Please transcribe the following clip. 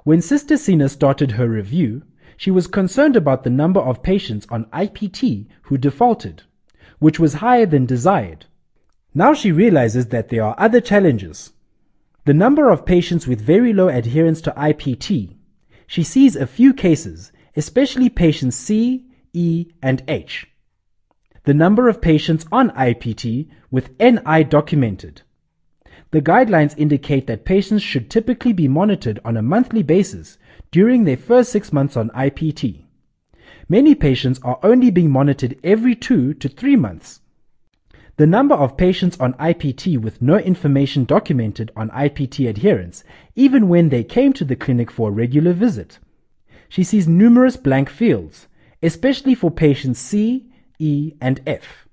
When Sister Sina started her review, she was concerned about the number of patients on IPT who defaulted, which was higher than desired. Now she realizes that there are other challenges. The number of patients with very low adherence to IPT. She sees a few cases, especially patients C, E, and H. The number of patients on IPT with NI documented. The guidelines indicate that patients should typically be monitored on a monthly basis during their first 6 months on IPT. Many patients are only being monitored every 2 to 3 months. The number of patients on IPT with no information documented on IPT adherence, even when they came to the clinic for a regular visit. She sees numerous blank fields, especially for patients C, E, and F.